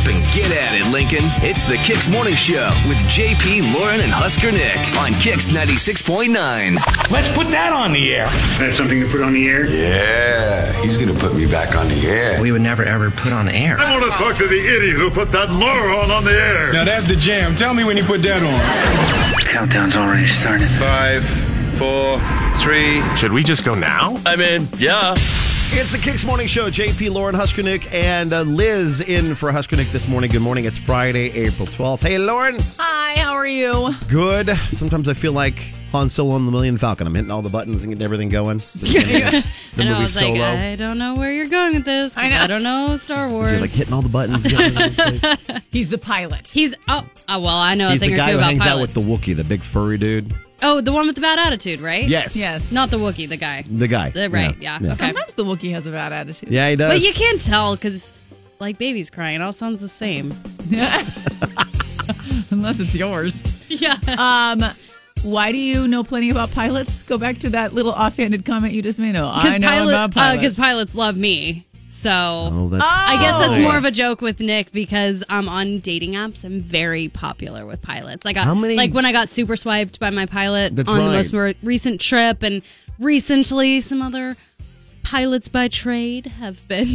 up and get at it, Lincoln. It's the Kicks Morning Show with JP, Lauren, and Husker Nick on Kicks 96.9. Let's put that on the air. That's something to put on the air? Yeah, he's going to put me back on the air. We would never, ever put on air. I want to talk to the idiot who put that moron on the air. Now that's the jam. Tell me when you put that on. Countdown's already started. 5, 4, 3. Should we just go now? I mean, yeah. It's the Kicks Morning Show. JP, Lauren, Husker Nick, and Liz in for Husker Nick this morning. Good morning. It's Friday, April 12th. Hey, Lauren. Hi, how are you? Good. Sometimes I feel like Han Solo and the Millennium Falcon. I'm hitting all the buttons and getting everything going. The movie I was Solo. like, I don't know where you're going with this. I don't know Star Wars. You're like hitting all the buttons. He's the pilot. Well, I know He's a thing the or guy two who about hangs out pilots. with the Wookiee, the big furry dude. Oh, the one with the bad attitude, right? Yes. Not the Wookiee, the guy. The guy. Right, yeah. Okay. Sometimes the Wookiee has a bad attitude. Yeah, he does. But you can't tell because, like, babies crying. It all sounds the same. Unless it's yours. Yeah. Why do you know plenty about pilots? Go back to that little offhanded comment you just made. I know about pilots. Because pilots love me. So that's I guess that's more of a joke with Nick because I'm on dating apps. I'm very popular with pilots. I got How many? Like when I got super swiped by my pilot That's on right. the most recent trip, and recently some other pilots by trade have been.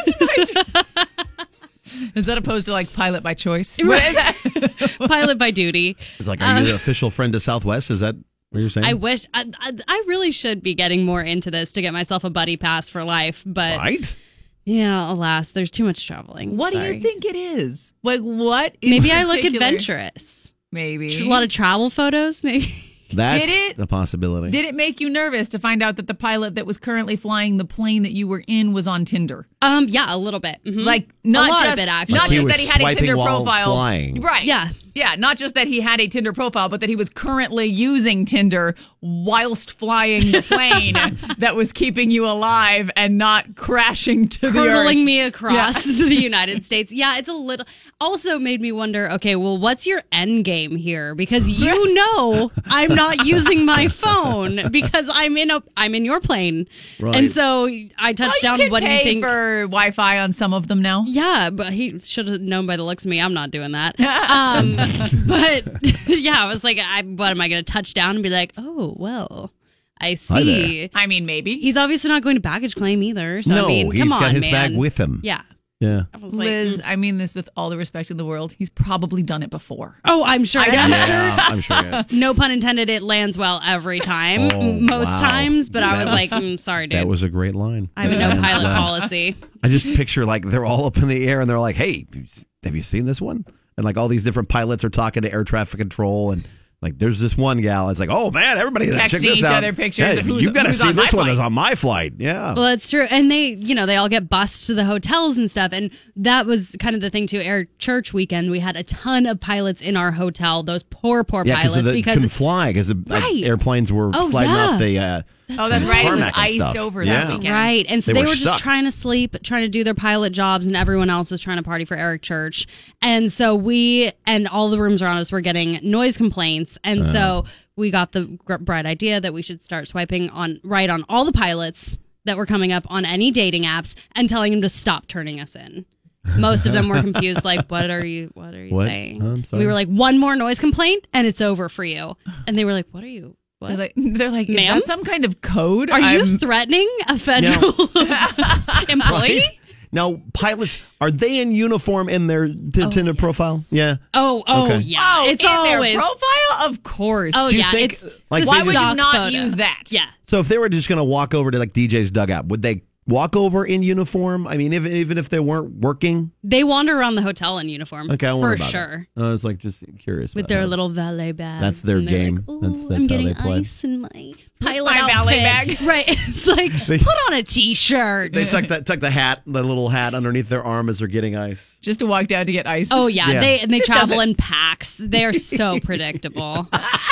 Is that opposed to like pilot by choice? Pilot by duty. It's like, are you the official friend of Southwest? Is that what you're saying? I wish I really should be getting more into this to get myself a buddy pass for life, but Right? yeah, alas, there's too much traveling. What do you think it is? Like what? in Maybe I look particular? adventurous. Maybe A lot of travel photos, maybe. That's Did it? the possibility. Did it make you nervous to find out that the pilot that was currently flying the plane that you were in was on Tinder? Yeah, a little bit. Mhm. Like not a lot just of it, actually. not Like he just was that he had a swiping Tinder while profile, flying. right? Yeah. Not just that he had a Tinder profile, but that he was currently using Tinder whilst flying the plane that was keeping you alive and not crashing to the earth. Hurtling me across the United States. Yeah, it's a little. Also made me wonder. Okay, well, what's your end game here? Because you know I'm not using my phone because I'm in your plane, Right. and so I touched down. You can What do you pay think? for Wi-Fi on some of them now. Yeah, but he should have known by the looks of me. I'm not doing that. But yeah, I was like, what am I going to touch down and be like, oh, well, I Hi see. I mean, maybe. He's obviously not going to baggage claim either. So, No, I mean, he's come on, got his man. bag with him. Yeah. Yeah. I was like, Liz, I mean this with all the respect in the world. He's probably done it before. oh, I'm sure. I'm sure. Yeah. No pun intended. It lands well every time, Oh, most wow. times. But I was like, sorry, dude. That was a great line. I have a no pilot policy. I just picture like they're all up in the air and they're like, hey, have you seen this one? And like all these different pilots are talking to air traffic control and like there's this one gal. It's like, oh man, everybody check Texting this each out. other pictures Hey, of who's- you got to who's see on this my one flight. is on my flight. Yeah. Well, that's true. And they all get bused to the hotels and stuff. And that was kind of the thing too. Air Church weekend, we had a ton of pilots in our hotel. Those poor yeah, pilots they because couldn't fly because the Right. airplanes were Oh, sliding yeah. off the. That's right. It was tarmac and iced stuff. over Yeah. that weekend. right. And so They they were were stuck. just trying to sleep, trying to do their pilot jobs, and everyone else was trying to party for Eric Church. And so we and all the rooms around us were getting noise complaints. And so we got the bright idea that we should start swiping on all the pilots that were coming up on any dating apps and telling them to stop turning us in. Most of them were confused, like, what are you saying? I'm sorry. We were like, one more noise complaint and it's over for you. And they were like, what are you? What? They're like, is Ma'am? that some kind of code? Are you threatening a federal employee? Right? Now, pilots, are they in uniform in their Tinder profile? Yeah. Oh, Okay. yeah. It's in always their profile? Of course. Oh, Do you yeah. think, It's like, the Why they would just- you stock not photo. use that? Yeah. So if they were just going to walk over to like DJ's dugout, would they walk over in uniform? I mean, even if they weren't working? They wander around the hotel in uniform. Okay, I wonder for about sure. That. I was like just curious. With about their that. little valet bags. That's their and they're game. Like, "Ooh, That's I'm how getting they play. ice in my pilot My outfit. valet bag. Right. It's like, put on a t-shirt. They tuck the hat, the little hat underneath their arm as they're getting ice. Just to walk down to get ice. Oh, yeah. Yeah. They This travel doesn't- in packs. They're so predictable.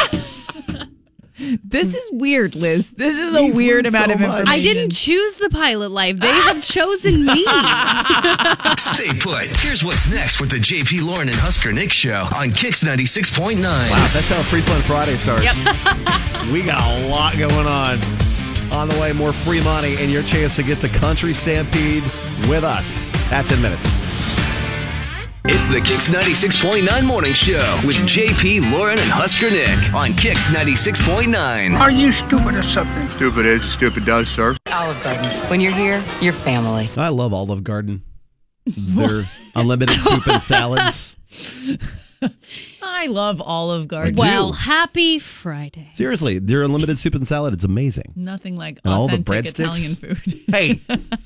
This is weird, Liz. This is a weird learned amount so of much. information. I didn't choose the pilot life. They have chosen me. Stay put. Here's what's next with the JP, Lauren, and Husker Nick show on Kicks 96.9. Wow, that's how Free Fun Friday starts. Yep. We got a lot going on. On the way, more free money and your chance to get to Country Stampede with us. That's in minutes. It's the Kicks 96.9 Morning Show with JP, Lauren, and Husker Nick on Kicks 96.9. Are you stupid or something? Stupid is, stupid does, sir. Olive Garden. When you're here, you're family. I love Olive Garden. Their unlimited soup and salads. I love Olive Garden. Well, happy Friday. Seriously, their unlimited soup and salad, it's amazing. Nothing like And all the authentic breadsticks? Italian food. Hey,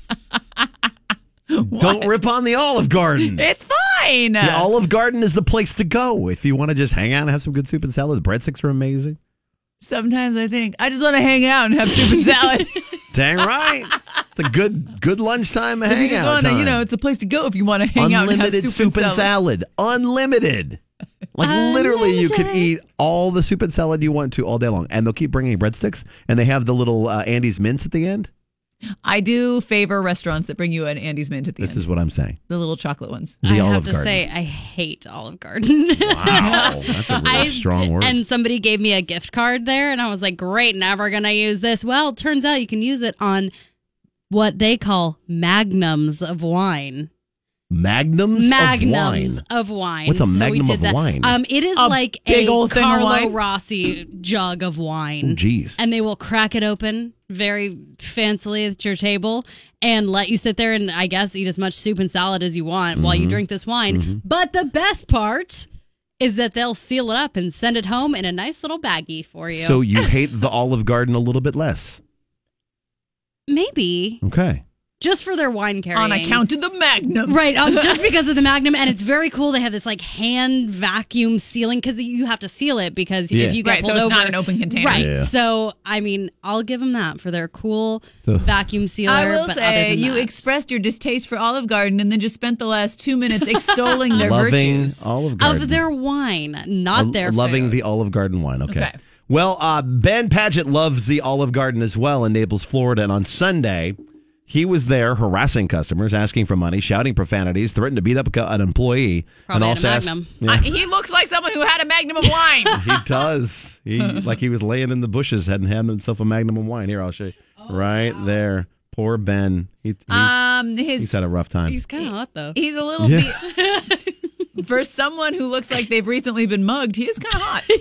don't rip on the Olive Garden. It's fine. The Olive Garden is the place to go if you want to just hang out and have some good soup and salad. The breadsticks are amazing. Sometimes I think I just want to hang out and have soup and salad. Dang right. It's a good lunchtime If you hangout just want to, time. it's a place to go if you want to hang out and have Unlimited soup and salad. Unlimited. Like literally you could eat all the soup and salad you want to all day long. And they'll keep bringing breadsticks. And they have the little Andy's mints at the end. I do favor restaurants that bring you an Andy's Mint at the end. This is what I'm saying. The little chocolate ones. The I Olive have to Garden. say, I hate Olive Garden. Wow. That's a really strong word. And somebody gave me a gift card there, and I was like, great, never going to use this. Well, it turns out you can use it on what they call magnums of wine. Magnums of wine. What's a So we magnum did of that. wine? It is A like big a old thing of Carlo wine? Rossi jug of wine. Oh, geez. And they will crack it open very fancily at your table and let you sit there and, I guess, eat as much soup and salad as you want while you drink this wine. But the best part is that they'll seal it up and send it home in a nice little baggie for you. So you hate the Olive Garden a little bit less. Maybe. Okay. Just for their wine carrying. On account of the Magnum. Right, just because of the Magnum. And it's very cool. They have this like hand vacuum sealing because you have to seal it because Yeah. if you get Right, so pulled it's over. not an open container. Right. Yeah. So, I mean, I'll give them that for their cool So- vacuum sealer. I will but say, other than you that- expressed your distaste for Olive Garden and then just spent the last 2 minutes extolling their Loving virtues. Olive Garden. of their wine, not their Loving food. the Olive Garden wine. Okay. Okay. Well, Ben Padgett loves the Olive Garden as well in Naples, Florida. And on Sunday, he was there harassing customers, asking for money, shouting profanities, threatened to beat up an employee. Probably and had a also Magnum. He looks like someone who had a Magnum of wine. He does. He was laying in the bushes, hadn't had himself a Magnum of wine. Here, I'll show you. Right there. Poor Ben. He's had a rough time. He's kind of hot, though. He's a little bit. For someone who looks like they've recently been mugged, he is kind of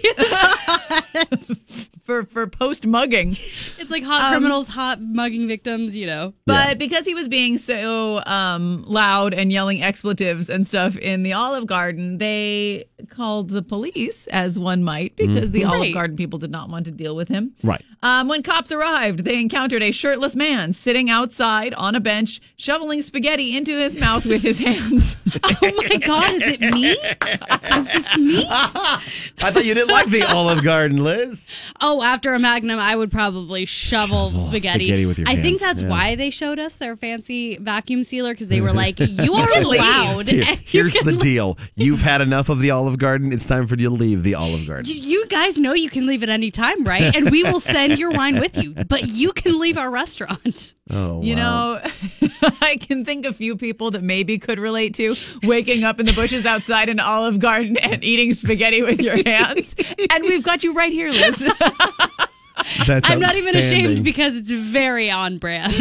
hot. for post mugging. It's like hot criminals, hot mugging victims, you know. But because he was being so loud and yelling expletives and stuff in the Olive Garden, they called the police, as one might, because the Olive Right. Garden people did not want to deal with him. Right. When cops arrived, they encountered a shirtless man sitting outside on a bench, shoveling spaghetti into his mouth with his hands. Oh my God, is it me? Is this me? I thought you didn't like the Olive Garden, Liz. Oh, after a Magnum, I would probably shovel spaghetti. with your I think hands, that's yeah. why they showed us their fancy vacuum sealer, because they were like, you are allowed. Here, and you here's can the leave. deal. You've had enough of the Olive Garden. It's time for you to leave the Olive Garden. You guys know you can leave at any time, right? And we will send your wine with you, but you can leave our restaurant. Oh, You wow. know, I can think a few people that maybe could relate to waking up in the bushes outside an Olive Garden and eating spaghetti with your hands. And we've got you right here, Liz. That's I'm not even outstanding. ashamed because it's very on brand.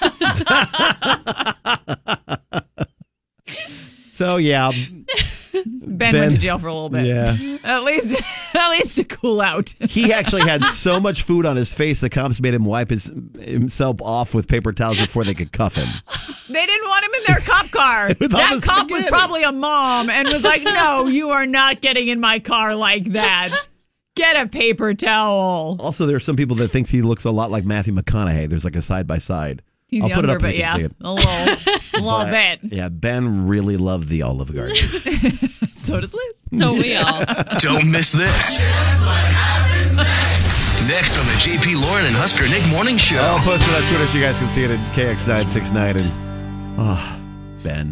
So, yeah. Ben went to jail for a little bit. Yeah. At least to cool out. He actually had so much food on his face, the cops made him wipe himself off with paper towels before they could cuff him. They didn't want him in their cop car. With all That the cop was spaghetti. probably a mom and was like, no, you are not getting in my car like that. Get a paper towel. Also, there are some people that think he looks a lot like Matthew McConaughey. There's like a side-by-side. He's I'll put it younger, up but so you yeah, can see it. a little bit. Yeah, Ben really loved the Olive Garden. So does Liz. So we all. Don't miss this. Next on the JP Lauren and Husker Nick Morning Show. I'll post it on Twitter so you guys can see it at KX969. And, Ben.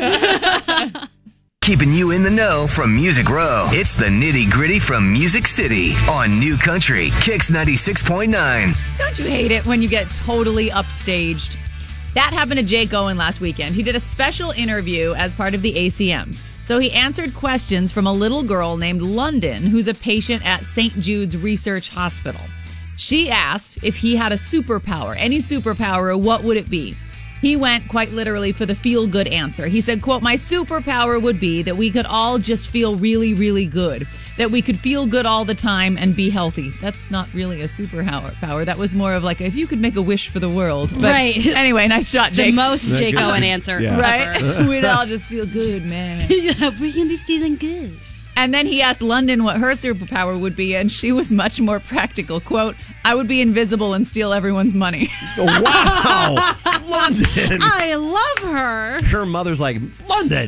Keeping you in the know from Music Row. It's the nitty gritty from Music City on New Country, Kicks 96.9. Don't you hate it when you get totally upstaged? That happened to Jake Owen last weekend. He did a special interview as part of the ACMs. So he answered questions from a little girl named London, who's a patient at St. Jude's Research Hospital. She asked if he had a superpower, any superpower, what would it be? He went quite literally for the feel-good answer. He said, quote, my superpower would be that we could all just feel really, really good. That we could feel good all the time and be healthy. That's not really a superpower. That was more of like, if you could make a wish for the world. But right. Anyway, nice shot, Jake. The most Jake Owen answer. Yeah. Right? We'd all just feel good, man. Yeah, we're going to be feeling good. And then he asked London what her superpower would be, and she was much more practical. Quote, I would be invisible and steal everyone's money. Wow. London. I love her. Her mother's like, London.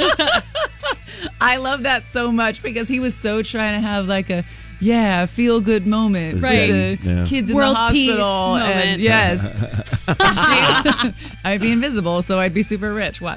I love that so much because he was so trying to have like a, feel-good moment. Right. For the kids in World the hospital. peace moment. And yes. I'd be invisible, so I'd be super rich. What?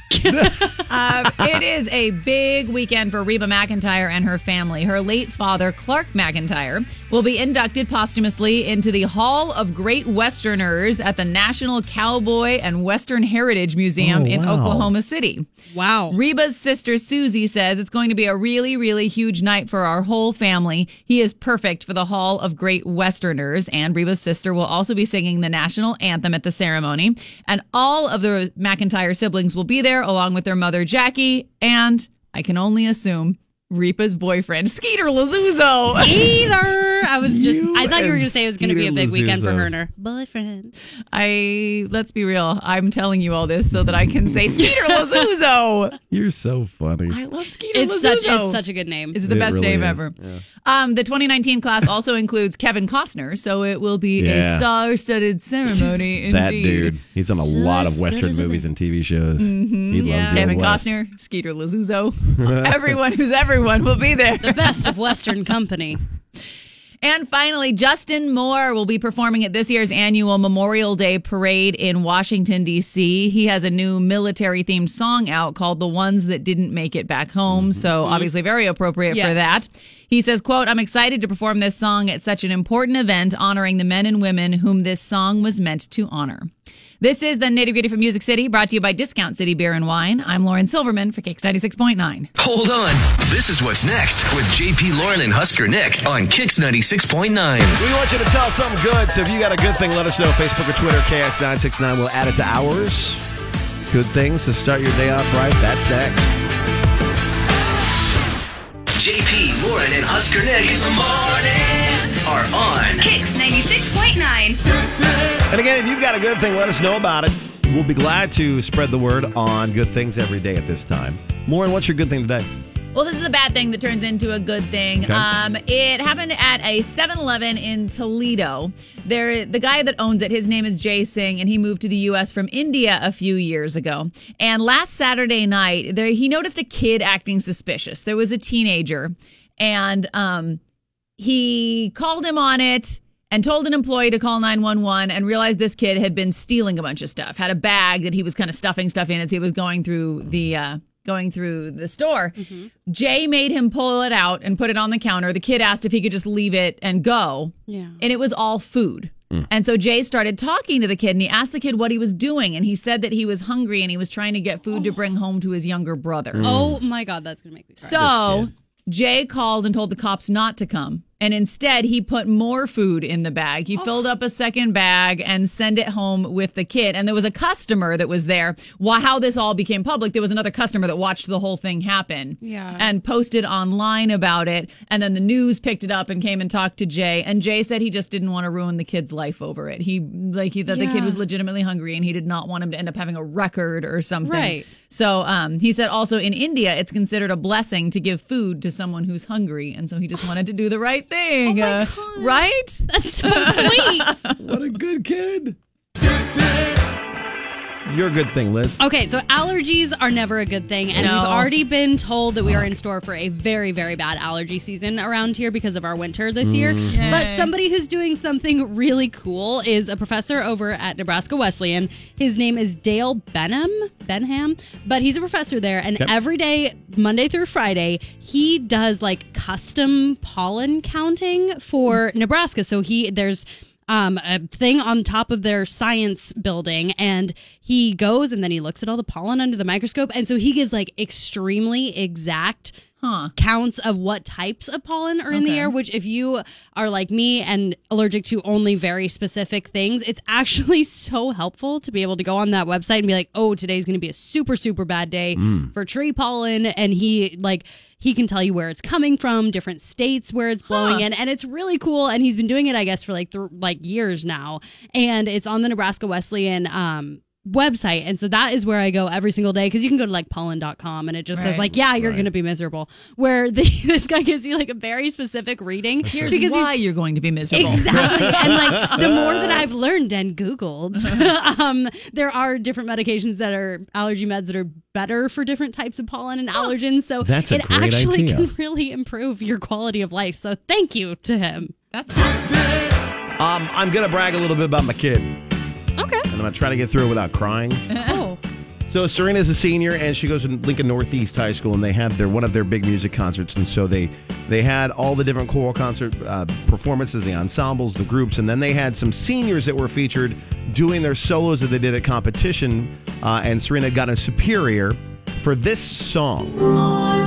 It is a big weekend for Reba McEntire and her family. Her late father, Clark McIntyre, will be inducted posthumously into the Hall of Great Westerners at the National Cowboy and Western Heritage Museum in Oklahoma City. Wow. Reba's sister, Susie, says it's going to be a really, really huge night for our whole family. He is perfect for the Hall of Great Westerners, and Reba's sister will also be singing the national anthem at the ceremony. And all of the McIntyre siblings will be there, along with their mother, Jackie, and I can only assume Reba's boyfriend, Skeeter Lazuzzo. Skeeter! I thought you were going to say it was going to be a big weekend for her and her boyfriend. Let's be real. I'm telling you all this so that I can say Skeeter Lazuzzo. You're so funny. I love Skeeter It's Lazuzzo. such a good name. It's the best really name is. ever. Yeah. The 2019 class also includes Kevin Costner, so it will be a star-studded ceremony. That indeed. dude. He's on a lot of Western movies and TV shows. He loves the Kevin Old West. Costner, Skeeter Lazuzzo. Everyone who's everyone will be there. The best of Western company. And finally, Justin Moore will be performing at this year's annual Memorial Day Parade in Washington, D.C. He has a new military-themed song out called The Ones That Didn't Make It Back Home, so obviously very appropriate for that. He says, quote, I'm excited to perform this song at such an important event honoring the men and women whom this song was meant to honor. This is the Nitty Gritty from Music City, brought to you by Discount City Beer and Wine. I'm Lauren Silverman for Kicks 96.9. Hold on. This is what's next with JP Lauren and Husker Nick on Kicks 96.9. We want you to tell us something good, so if you got a good thing, let us know. Facebook or Twitter, KX969. We'll add it to ours. Good things to start your day off right. That's next. JP, Lauren, and Husker Nick in the morning are on Kicks 96.9. And again, if you've got a good thing, let us know about it. We'll be glad to spread the word on good things every day at this time. Lauren, what's your good thing today? Well, this is a bad thing that turns into a good thing. Okay. It happened at a 7-Eleven in Toledo. The guy that owns it, his name is Jay Singh, and he moved to the U.S. from India a few years ago. And last Saturday night, he noticed a kid acting suspicious. There was a teenager, and he called him on it and told an employee to call 911 and realized this kid had been stealing a bunch of stuff, had a bag that he was kind of stuffing stuff in as he was going through the store. Jay made him pull it out and put it on the counter. The kid asked if he could just leave it and go. Yeah. And it was all food. And so Jay started talking to the kid, and he asked the kid what he was doing. And he said that he was hungry and he was trying to get food to bring home to his younger brother. Oh, my God. That's going to make me cry. So Jay called and told the cops not to come. And instead, he put more food in the bag. He filled up a second bag and sent it home with the kid. And there was a customer that was there. How this all became public, there was another customer that watched the whole thing happen and posted online about it. And then the news picked it up and came and talked to Jay. And Jay said he just didn't want to ruin the kid's life over it. The kid was legitimately hungry and he did not want him to end up having a record or something. Right. So he said also in India, it's considered a blessing to give food to someone who's hungry. And so he just wanted to do the right thing. Oh my God. Right? That's so sweet. What a good kid. Your good thing, Liz. Okay, so allergies are never a good thing. And we've already been told that we are in store for a very, very bad allergy season around here because of our winter this year. But somebody who's doing something really cool is a professor over at Nebraska Wesleyan. His name is Dale Benham, but he's a professor there. And every day, Monday through Friday, he does like custom pollen counting for Nebraska. So there's a thing on top of their science building, and he goes and then he looks at all the pollen under the microscope. And so he gives like extremely exact counts of what types of pollen are in the air, which if you are like me and allergic to only very specific things, it's actually so helpful to be able to go on that website and be like, oh, today's going to be a super, super bad day for tree pollen. And he can tell you where it's coming from, different states where it's blowing in, and it's really cool. And he's been doing it, I guess, for like years now. And it's on the Nebraska Wesleyan website, and so that is where I go every single day, because you can go to like pollen.com and it just says like, you're gonna be miserable, where this guy gives you like a very specific reading. Here's why you're going to be miserable. Exactly. And like the more that I've learned and Googled, there are different medications that are allergy meds that are better for different types of pollen and allergens, so That's a it great actually idea. can really improve your quality of life. So thank you to him. That's I'm gonna brag a little bit about my kid. Okay. And I'm going to try to get through it without crying. Oh. So Serena's a senior, and she goes to Lincoln Northeast High School, and they had one of their big music concerts. And so they had all the different choral concert performances, the ensembles, the groups, and then they had some seniors that were featured doing their solos that they did at competition. And Serena got a superior for this song.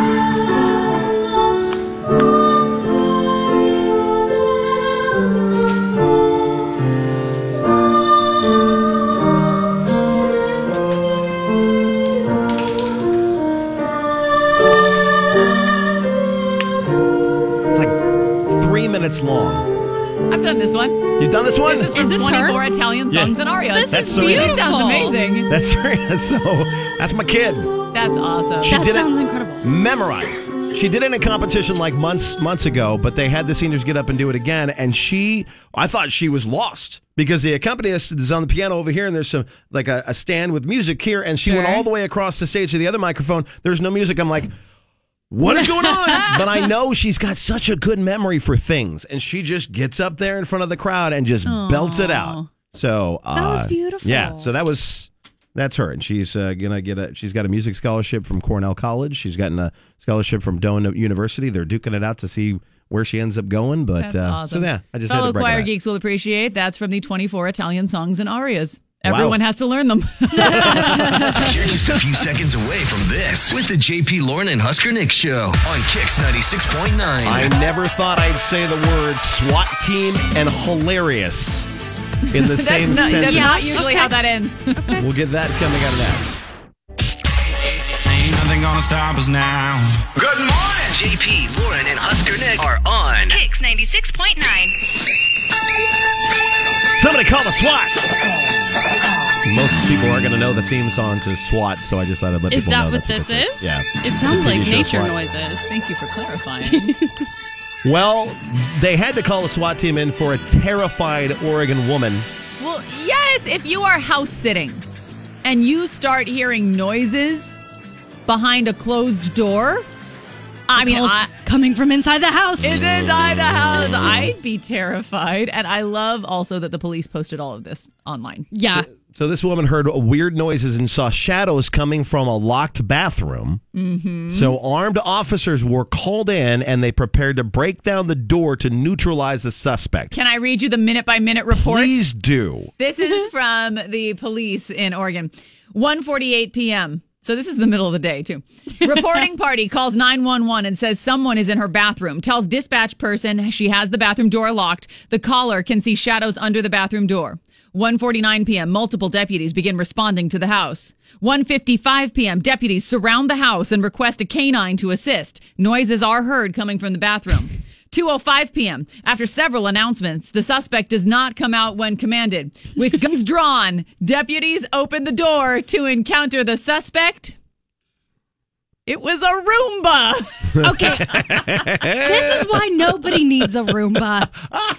Minutes long. I've done this one. You've done this one? This is from 24 Italian Songs and Arias. This is beautiful. It sounds amazing. That's Serena. So that's my kid. That's awesome. She That did sounds it incredible. Memorized. She did it in a competition like months ago, but they had the seniors get up and do it again, and I thought she was lost because the accompanist is on the piano over here, and there's some like a stand with music here, and she went all the way across the stage to the other microphone. There's no music. I'm like, what is going on? But I know she's got such a good memory for things, and she just gets up there in front of the crowd and just belts it out. So That was beautiful. Yeah, so that's her, and she's she's got a music scholarship from Cornell College. She's gotten a scholarship from Doane University. They're duking it out to see where she ends up going. But that's awesome. So yeah, I just fellow had to choir brag geeks will appreciate. That's from the 24 Italian Songs and Arias. Everyone has to learn them. You're just a few seconds away from this with the JP Lauren and Husker Nick show on Kix 96.9. I never thought I'd say the word SWAT team and hilarious in the same sentence. That's not usually how that ends. We'll get that coming out of that. Ain't nothing gonna stop us now. Good morning. JP, Lauren, and Husker Nick are on Kix 96.9. Somebody call the SWAT. Most people aren't going to know the theme song to SWAT, so I just thought I'd let Is people know that what that's this what is? Yeah. It sounds The TV like show nature SWAT. noises. Thank you for clarifying. Well, they had to call a SWAT team in for a terrified Oregon woman. Well, yes, if you are house sitting and you start hearing noises behind a closed door, Coming from inside the house. It's inside the house. I'd be terrified. And I love also that the police posted all of this online. Yeah. So this woman heard weird noises and saw shadows coming from a locked bathroom. Mm-hmm. So armed officers were called in, and they prepared to break down the door to neutralize the suspect. Can I read you the minute-by-minute report? Please do. This is from the police in Oregon. 1:48 p.m. So this is the middle of the day, too. Reporting party calls 911 and says someone is in her bathroom. Tells dispatch person she has the bathroom door locked. The caller can see shadows under the bathroom door. 1:49 p.m. Multiple deputies begin responding to the house. 1:55 p.m. Deputies surround the house and request a canine to assist. Noises are heard coming from the bathroom. 2:05 p.m. After several announcements, the suspect does not come out when commanded. With guns drawn, deputies open the door to encounter the suspect. It was a Roomba. Okay. This is why nobody needs a Roomba.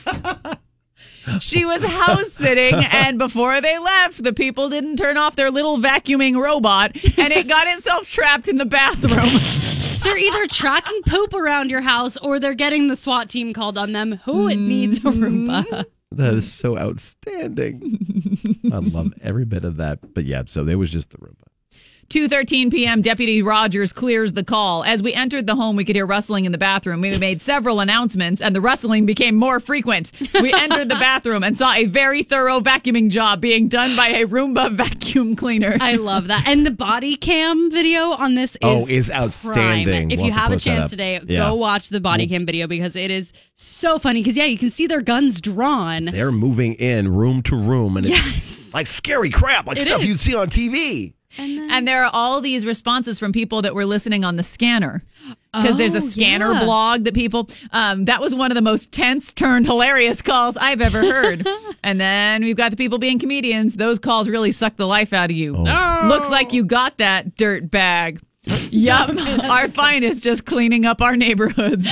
She was house sitting, and before they left, the people didn't turn off their little vacuuming robot, and it got itself trapped in the bathroom. They're either tracking poop around your house or they're getting the SWAT team called on them. Who needs a Roomba? That is so outstanding. I love every bit of that. But yeah, so there was just the Roomba. 2:13 p.m., Deputy Rogers clears the call. As we entered the home, we could hear rustling in the bathroom. We made several announcements, and the rustling became more frequent. We entered the bathroom and saw a very thorough vacuuming job being done by a Roomba vacuum cleaner. I love that. And the body cam video on this is outstanding. Prime. If We'll you have a post that chance up. today, Yeah. go watch the body cam video because it is so funny. Because, you can see their guns drawn. They're moving in room to room, and it's like scary crap, like stuff you'd see on TV. And there are all these responses from people that were listening on the scanner. Because there's a scanner blog that people, that was one of the most tense turned hilarious calls I've ever heard. And then we've got the people being comedians. Those calls really suck the life out of you. Looks like you got that, dirt bag. Yup. Our finest just cleaning up our neighborhoods.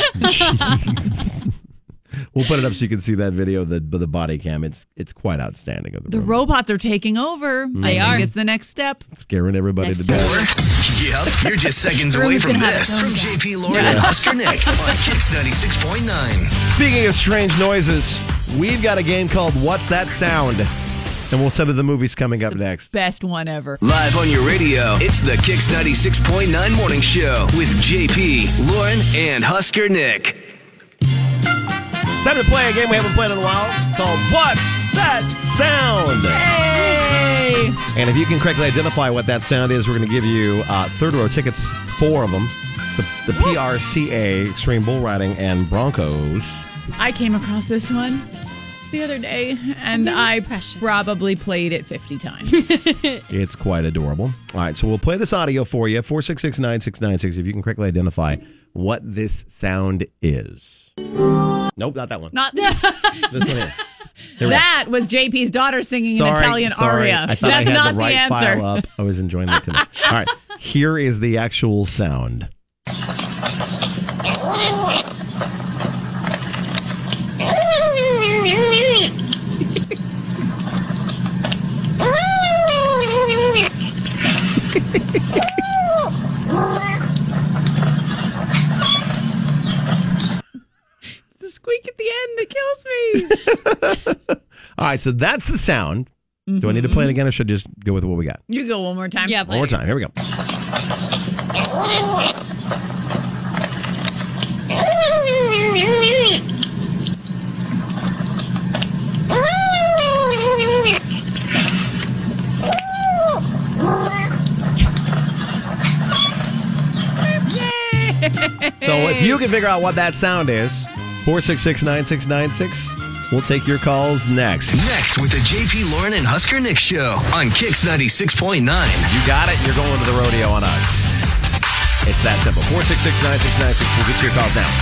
We'll put it up so you can see that video, the body cam. It's quite outstanding. Of The robots are taking over. They are. It's the next step. Scaring everybody to death. Yep, you're just seconds away from this. From JP Lauren and Husker Nick on Kicks 96.9. Speaking of strange noises, we've got a game called What's That Sound? And we'll send to the movies coming up next. Best one ever. Live on your radio, it's the Kicks 96.9 Morning Show with JP, Lauren, and Husker Nick. Time to play a game we haven't played in a while called What's That Sound? Hey! And if you can correctly identify what that sound is, we're going to give you third row tickets, 4 of them. The PRCA Extreme Bull Riding and Broncos. I came across this one the other day, and I probably played it 50 times. It's quite adorable. All right, so we'll play this audio for you, 466-9696, if you can correctly identify what this sound is. Nope, not that one. Not This one here. Here we that was JP's daughter singing an Italian sorry. aria. I thought That's I had not the right answer. file up. I was enjoying that too much. All right, here is the actual sound. The squeak at the end that kills me. All right, so that's the sound. Do I need to play it again, or should I just go with what we got? You go one more time. Yeah, One more time. Here we go. So if you can figure out what that sound is, 466-9696, we'll take your calls next. Next with the JP Lauren and Husker Nick Show on Kicks 96.9. You got it. You're going to the rodeo on us. It's that simple. 466-9696. We'll get to your calls now.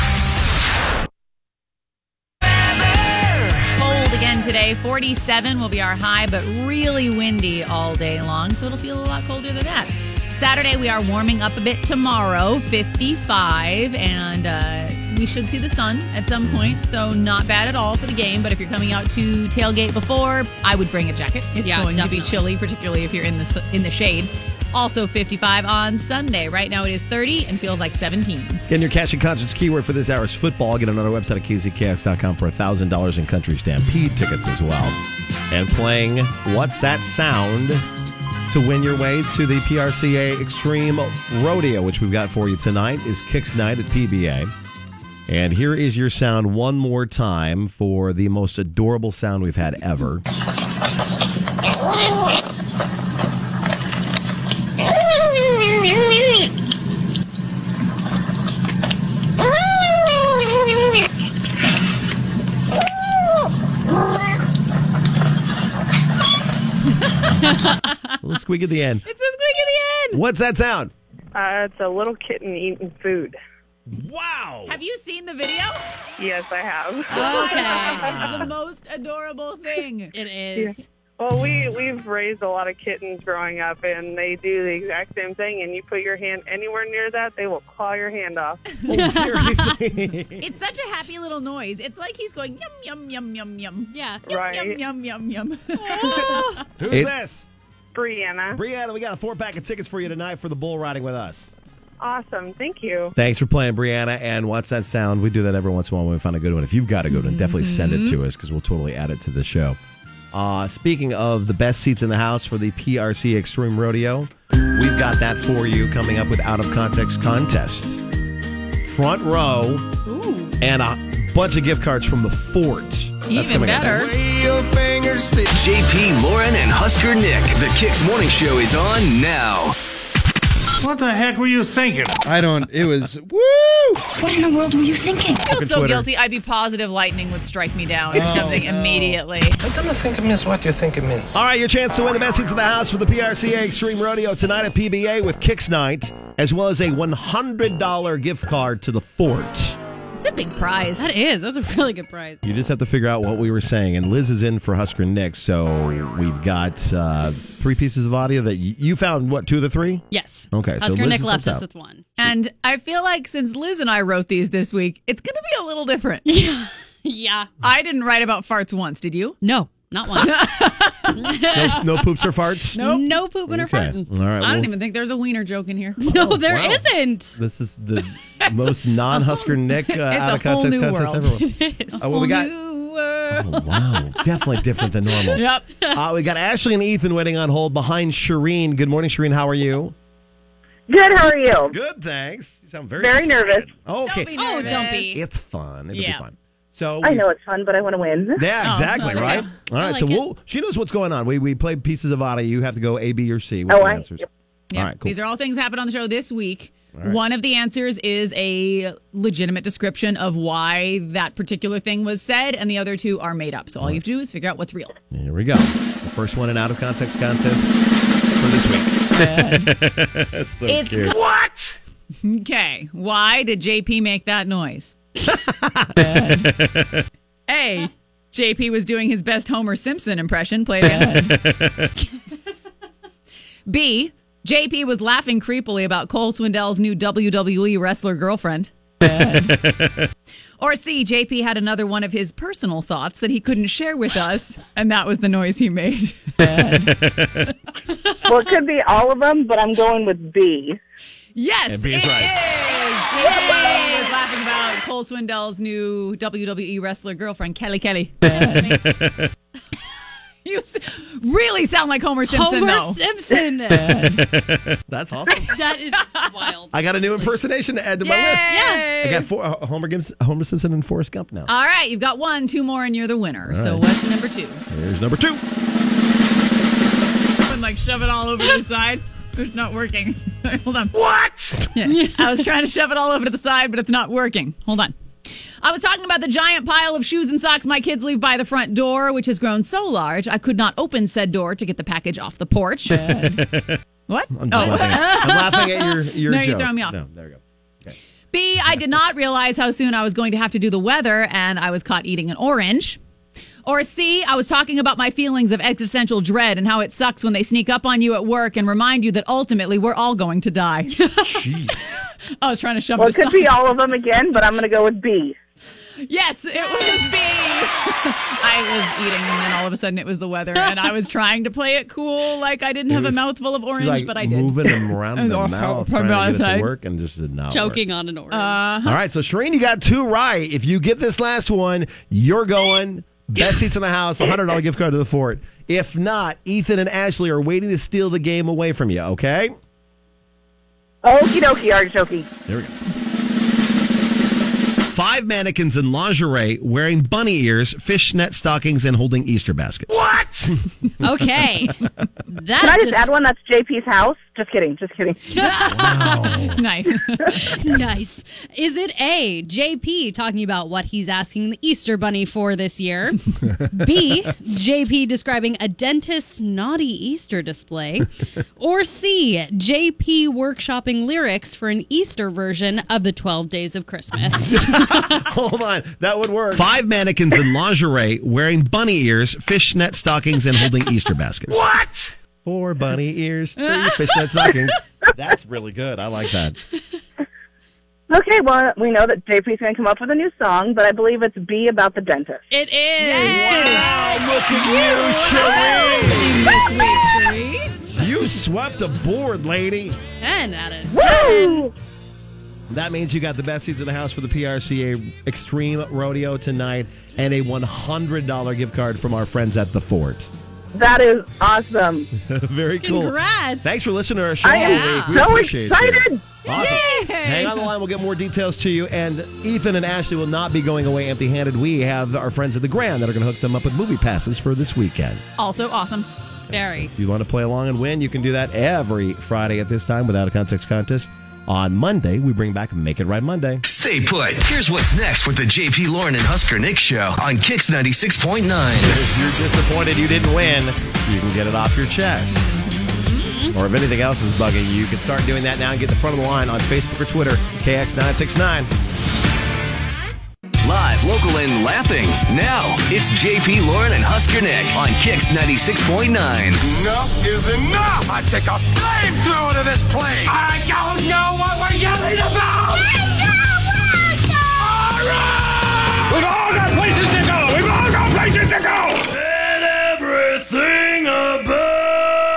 Cold again today. 47 will be our high, but really windy all day long, so it'll feel a lot colder than that. Saturday, we are warming up a bit tomorrow, 55, and we should see the sun at some point, so not bad at all for the game. But if you're coming out to tailgate before, I would bring a jacket. It's going to be chilly, particularly if you're in the shade. Also 55 on Sunday. Right now it is 30 and feels like 17. Getting your Cash and Concerts keyword for this hour is football. Get on our website at KZKX.com for $1,000 in Country Stampede tickets as well. And playing What's That Sound to win your way to the PRCA Extreme Rodeo, which we've got for you tonight, is Kicks Night at PBA. And here is your sound one more time for the most adorable sound we've had ever. Little squeak at the end. It's a squeak at the end. What's that sound? It's a little kitten eating food. Wow. Have you seen the video? Yes, I have. It's the most adorable thing. It is. Yeah. Well, we've raised a lot of kittens growing up, and they do the exact same thing. And you put your hand anywhere near that, they will claw your hand off. Oh, seriously? It's such a happy little noise. It's like he's going yum yum yum yum yum. Yeah. Yum, Right. Yum yum yum yum. Who's this? Brianna. Brianna, we got a 4-pack of tickets for you tonight for the bull riding with us. Awesome. Thank you. Thanks for playing, Brianna. And What's That Sound? We do that every once in a while when we find a good one. If you've got a good one, definitely send it to us because we'll totally add it to the show. Speaking of the best seats in the house for the PRC Extreme Rodeo, We've got that for you coming up with Out of Context Contest. Front row and a bunch of gift cards from the Fort. That's Even coming better. up. JP, Lauren, and Husker Nick. The Kicks Morning Show is on now. What the heck were you thinking? It was, woo! What in the world were you thinking? I feel so Twitter. guilty. I'd be positive lightning would strike me down or something immediately. I don't think it means what you think it means. All right, your chance to win the best seats in the house for the PRCA Extreme Rodeo tonight at PBA with Kicks Night, as well as a $100 gift card to the Fort. It's a big prize. That's a really good prize. You just have to figure out what we were saying. And Liz is in for Husker Nick, so we've got 3 pieces of audio that you found, what, 2 of the 3? Yes. Okay, so Husker Liz Nick is left out. us with 1. And I feel like since Liz and I wrote these this week, it's going to be a little different. Yeah. I didn't write about farts once, did you? No, not one. No poops or farts? Nope. No pooping or Okay. farting. All right. I don't even think there's a wiener joke in here. No, there wow. isn't. This is the most non-Husker Nick out of a whole context new contest world. ever. Well, we got. New world. Oh, wow, definitely different than normal. Yep. We got Ashley and Ethan waiting on hold behind Shireen. Good morning, Shireen. How are you? Good, how are you? Good, thanks. You sound Very nervous. Okay. Don't be nervous. don't be. It's fun. It'll Yeah. be fun. So I know it's fun, but I want to win. Yeah, exactly, okay. right? All right, like so it. she knows what's going on. We play pieces of audio. You have to go A, B, or C with Oh, the I- answers. Yeah. All right, cool. These are all things that happened on the show this week. right. One of the answers is a legitimate description of why that particular thing was said, and the other 2 are made up. So all you have to do is figure out what's real. Here we go. The first one in Out of Context Contest for this week. So It's cute. What? Okay. Why did JP make that noise? A. JP was doing his best Homer Simpson impression. Play again. B. JP was laughing creepily about Cole Swindell's new WWE wrestler girlfriend. Or C. JP had another one of his personal thoughts that he couldn't share with us, and that was the noise he made. Well, it could be all of them, but I'm going with B. Yes, And B it is right. is. JP was laughing about Cole Swindell's new WWE wrestler girlfriend, Kelly. You really sound like Homer Simpson, Homer though. Simpson. That's awesome. That is wild. I got a new impersonation to add to my Yay! list. Yeah. I got Homer Simpson and Forrest Gump now. All right, you've got 1, 2 more, and you're the winner. So right. what's number 2? Here's number 2. And like shove it all over to the side. It's not working. Hold on. What? Yeah. I was trying to shove it all over to the side, but it's not working. Hold on. I was talking about the giant pile of shoes and socks my kids leave by the front door, which has grown so large I could not open said door to get the package off the porch. What? I'm laughing at your No, joke. you're throwing me off. No, there we go. Okay. B, I did not realize how soon I was going to have to do the weather, and I was caught eating an orange. Or C, I was talking about my feelings of existential dread and how it sucks when they sneak up on you at work and remind you that ultimately we're all going to die. Jeez. I was trying to shove Well, it it could aside. be all of them again, but I'm going to go with B. Yes, it was B. I was eating, and then all of a sudden it was the weather, and I was trying to play it cool, like I didn't have a mouthful of orange, Like but I did. moving them around the Oh, mouth, from trying to get it outside. to work, and just did not Choking on an orange. work. All right, so Shireen, you got 2 right. If you get this last one, you're going. Best seats in the house, $100 gift card to the Fort. If not, Ethan and Ashley are waiting to steal the game away from you, okay? Okie dokie, artichoke. There we go. 5 mannequins in lingerie wearing bunny ears, fishnet stockings, and holding Easter baskets. What? Okay. That Can I just add one? That's JP's house. Just kidding. Nice. Nice. Is it A, JP talking about what he's asking the Easter Bunny for this year? B, JP describing a dentist's naughty Easter display? Or C, JP workshopping lyrics for an Easter version of the 12 Days of Christmas? Hold on, that would work. 5 mannequins in lingerie wearing bunny ears, fishnet stockings, and holding Easter baskets. What? 4 bunny ears, 3 fishnet stockings. That's really good. I like that. Okay, well, we know that JP's going to come up with a new song, but I believe it's B about the dentist. It is. Wow, look at you, Sheree. You swept the board, lady. 10 out of 10. Woo! That means you got the best seats in the house for the PRCA Extreme Rodeo tonight and a $100 gift card from our friends at the Fort. That is awesome. Very cool. Congrats. Thanks for listening to our show I all am week. We so appreciate excited. you. Awesome. Hang on the line. We'll get more details to you. And Ethan and Ashley will not be going away empty-handed. We have our friends at the Grand that are going to hook them up with movie passes for this weekend. Also awesome. Very. If you want to play along and win, you can do that every Friday at this time without a context contest. On Monday, we bring back Make It Right Monday. Stay put. Here's what's next with the JP Lauren and Husker Nick show on Kix 96.9. If you're disappointed you didn't win, you can get it off your chest. Or if anything else is bugging you, you can start doing that now and get the front of the line on Facebook or Twitter, KX969. Live, local, and laughing. Now, it's JP Lauren and Husker Nick on Kix 96.9. Enough is enough. I take a flamethrower to this place. I don't know what we're yelling about! All right! We've all got places to go! We've all got places to go! And everything about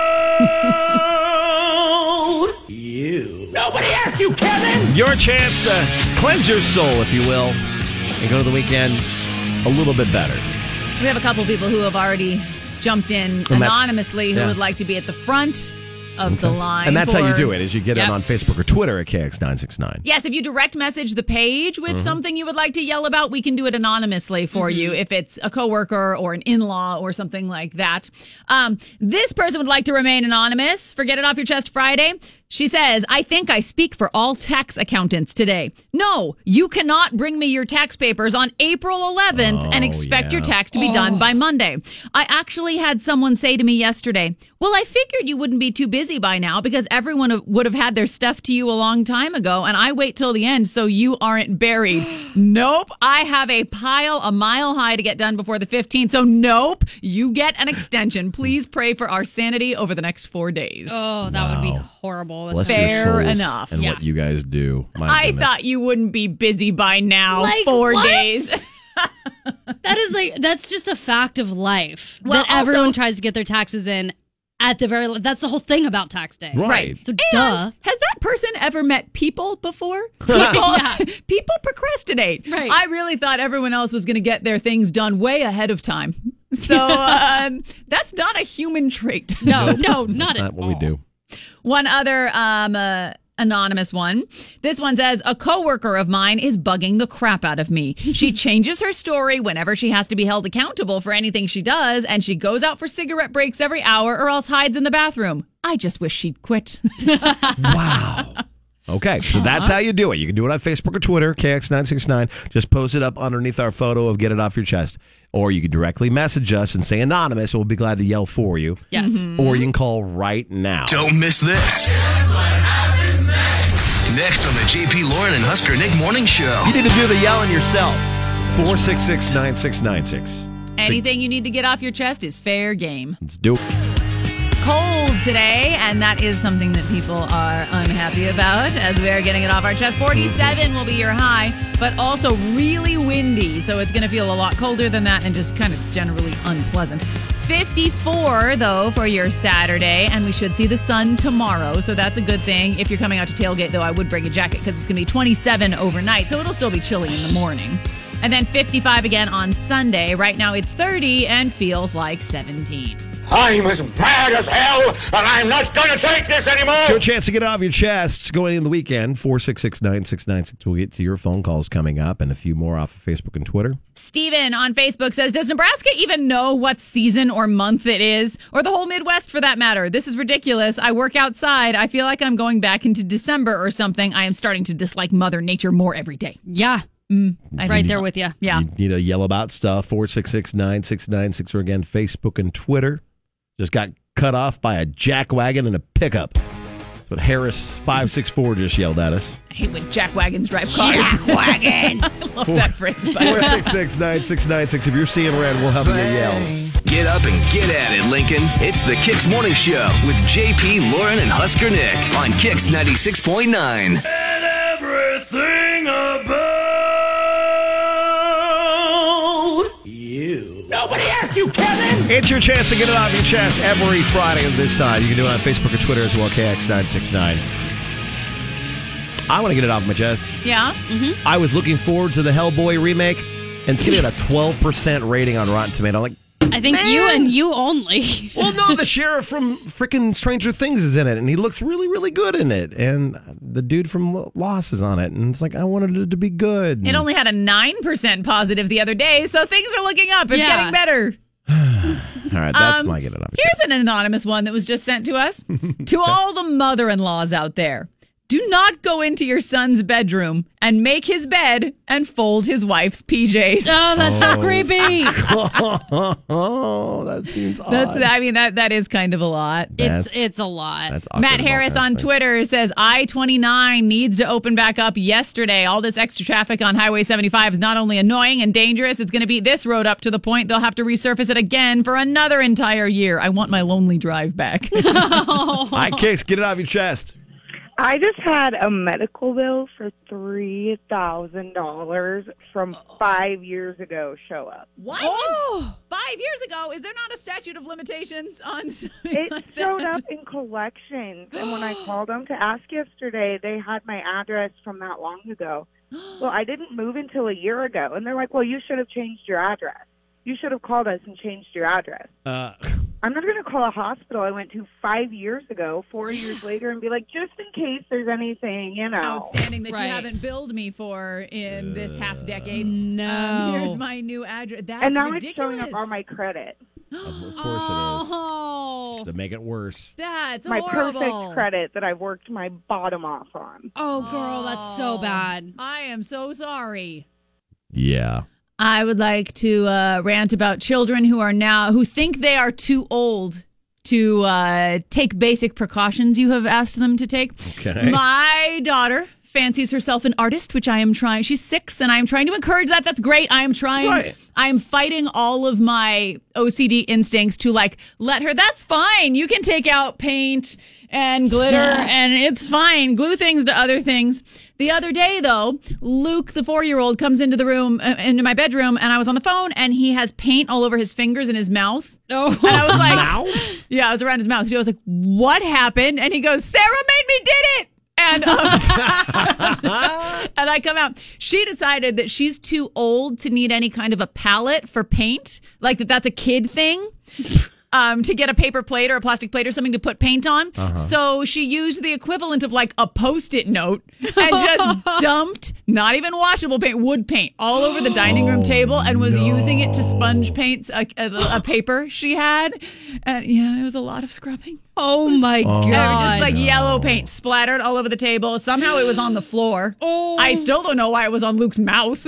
you. Nobody asked you, Kevin! Your chance to cleanse your soul, if you will, and go to the weekend a little bit better. We have a couple people who have already jumped in anonymously who yeah. would like to be at the front of the line. And that's how you do it, is you get Yep. it on Facebook or Twitter at KX969. Yes, if you direct message the page with something you would like to yell about, we can do it anonymously for you if it's a coworker or an in-law or something like that. This person would like to remain anonymous for Get It Off Your Chest Friday. She says, I think I speak for all tax accountants today. No, you cannot bring me your tax papers on April 11th and expect your tax to be done by Monday. I actually had someone say to me yesterday, well, I figured you wouldn't be too busy by now because everyone would have had their stuff to you a long time ago, and I wait till the end so you aren't buried. Nope, I have a pile a mile high to get done before the 15th, so nope, you get an extension. Please pray for our sanity over the next 4 days. Oh, that would be horrible. Bless Fair your souls enough. and what you guys do. My I goodness. thought you wouldn't be busy by now. Like 4 what? days. That's just a fact of life. Well, that everyone also- tries to get their taxes in at the very. That's the whole thing about tax day. Right. So And duh. has that person ever met people before? People procrastinate. Right. I really thought everyone else was going to get their things done way ahead of time. So that's not a human trait. No, not That's at not what all. we do. One other anonymous one. This one says, a coworker of mine is bugging the crap out of me. She changes her story whenever she has to be held accountable for anything she does, and she goes out for cigarette breaks every hour or else hides in the bathroom. I just wish she'd quit. Wow. Okay, so that's how you do it. You can do it on Facebook or Twitter, KX969. Just post it up underneath our photo of Get It Off Your Chest. Or you can directly message us and say anonymous, and we'll be glad to yell for you. Yes. Or you can call right now. Don't miss this. Next on the JP Lauren and Husker Nick Morning Show. You need to do the yelling yourself. 466-9696. Anything you need to get off your chest is fair game. Let's do it. Cold today, and that is something that people are unhappy about as we are getting it off our chest. 47 will be your high, but also really windy, so it's going to feel a lot colder than that and just kind of generally unpleasant. 54, though, for your Saturday, and we should see the sun tomorrow, so that's a good thing. If you're coming out to tailgate, though, I would bring a jacket because it's going to be 27 overnight, so it'll still be chilly in the morning. And then 55 again on Sunday. Right now it's 30 and feels like 17. I'm as mad as hell, and I'm not going to take this anymore! It's your chance to get it off your chest going in the weekend. 466-9696. We'll get to your phone calls coming up and a few more off of Facebook and Twitter. Steven on Facebook says, does Nebraska even know what season or month it is? Or the whole Midwest for that matter? This is ridiculous. I work outside. I feel like I'm going back into December or something. I am starting to dislike Mother Nature more every day. Yeah. Right there with you. Yeah. You need to yell about stuff. 466-9696 or again, Facebook and Twitter. Just got cut off by a jack wagon and a pickup. That's what Harris 564 just yelled at us. I hate when jack wagons drive cars. Jack wagon. I love that phrase. 466-9696. If you're seeing red, we'll help you yell. Get up and get at it, Lincoln. It's the Kix Morning Show with JP, Lauren, and Husker Nick on Kix 96.9. And everything about you. Nobody asked you, Kevin! It's your chance to get it off your chest every Friday at this time. You can do it on Facebook or Twitter as well, KX969. I want to get it off my chest. Yeah? I was looking forward to the Hellboy remake, and it's getting a 12% rating on Rotten Tomatoes. I'm like, I think you and you only. Well, no, the sheriff from frickin' Stranger Things is in it, and he looks really, really good in it. And the dude from Lost is on it, and it's like, I wanted it to be good. It only had a 9% positive the other day, so things are looking up. It's getting better. All right, that's my get it off. Here's an anonymous one that was just sent to us. To all the mother-in-laws out there, do not go into your son's bedroom and make his bed and fold his wife's PJs. Oh, that's so creepy. Oh, that seems odd. That is kind of a lot. It's a lot. That's awkward. Matt Harris on Twitter says I-29 needs to open back up yesterday. All this extra traffic on Highway 75 is not only annoying and dangerous, it's going to beat this road up to the point they'll have to resurface it again for another entire year. I want my lonely drive back. All right, Kix, get it off your chest. I just had a medical bill for $3,000 from 5 years ago show up. What? Oh. 5 years ago? Is there not a statute of limitations on something It like showed that? up in collections, and when I called them to ask yesterday, they had my address from that long ago. Well, I didn't move until a year ago, and they're like, well, you should have changed your address. You should have called us and changed your address. I'm not going to call a hospital I went to 5 years ago, 4 years later, and be like, just in case there's anything, outstanding that Right. you haven't billed me for in this half decade. No. Here's my new address. That's and now ridiculous. it's showing up on my credit. Of course it Oh. is. To make it worse. That's My horrible. perfect credit that I've worked my bottom off on. Oh, girl, that's so bad. I am so sorry. Yeah. I would like to rant about children who think they are too old to take basic precautions you have asked them to take. Okay. My daughter fancies herself an artist, which I am trying. She's 6, and I am trying to encourage that. That's great. I am trying. Right. I am fighting all of my OCD instincts to let her. That's fine. You can take out paint and glitter, and it's fine. Glue things to other things. The other day, though, Luke, the 4-year-old, comes into the room, into my bedroom, and I was on the phone, and he has paint all over his fingers and his mouth. Oh, and I was like, Mouth? Yeah, I was around his mouth. I was like, what happened? And he goes, Sarah made me did it. And and I come out. She decided that she's too old to need any kind of a palette for paint, that's a kid thing. To get a paper plate or a plastic plate or something to put paint on. So she used the equivalent of a Post-it note and just dumped not even washable paint, wood paint all over the dining room table and was using it to sponge paint a paper she had. And it was a lot of scrubbing. Oh my God. It was just yellow paint splattered all over the table. Somehow it was on the floor. Oh. I still don't know why it was on Luke's mouth.